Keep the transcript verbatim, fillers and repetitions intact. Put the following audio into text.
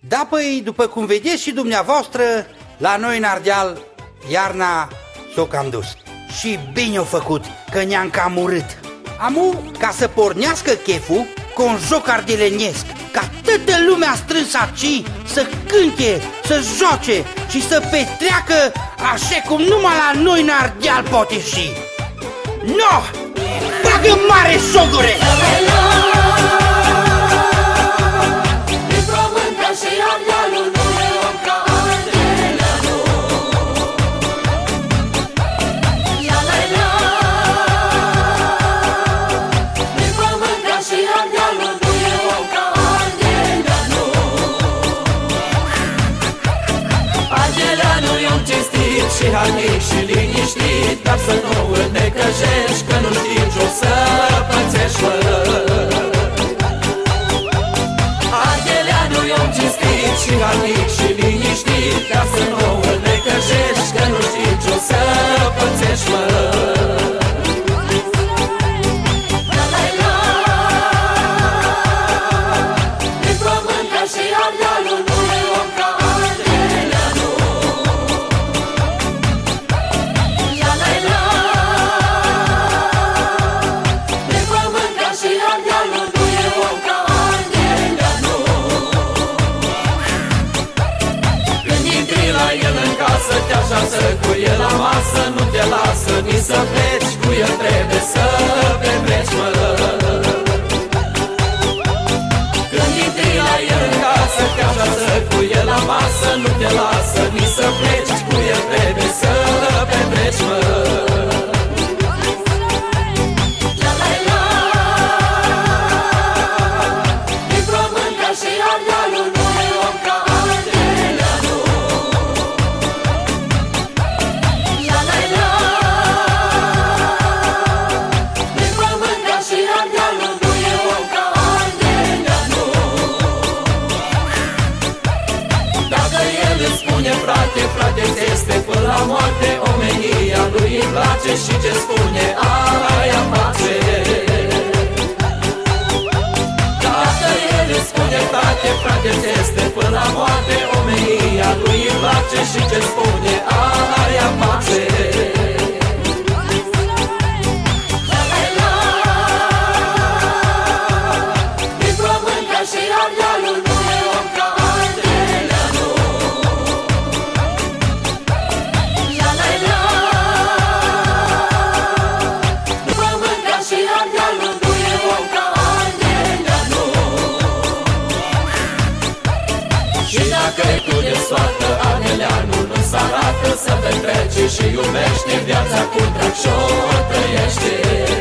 Da, păi, după cum vedeți și dumneavoastră, la noi în Ardeal, iarna s-o cam dus. Și bine o făcut, că ne-am cam urât. Amu, ca să pornească cheful, cu un joc ardelenesc, ca toată lumea strânsă aici să cânte, să joace și să petreacă așa cum numai la noi în Ardeal poate și. No! Bagă mare, sogure! Și harnic și liniștit, dar să nu îl necăjești, că nu știi ce o să pățești, mă. Ardeleanu e om cinstit și harnic și liniștit, dar să nu îl necăjești, că nu știi ce o să pățești, mă. Să te așează cu el la masă, nu te lasă nici să pleci, cu el trebuie să petreci, mă. Când intri la el în casă, te așează cu el la masă, nu te lasă nici să pleci, cu el trebuie să petreci, mă. Frate, frate, este până la moarte, omenia lui îi place și ce spune aia face. Dacă el îi spune frate, frate, este până la moarte, omenia lui îi place și ce spune aia face. Soartă, Ardeleanu nu s-arată, să petrece și iubește, viața cu drag și-o trăiește.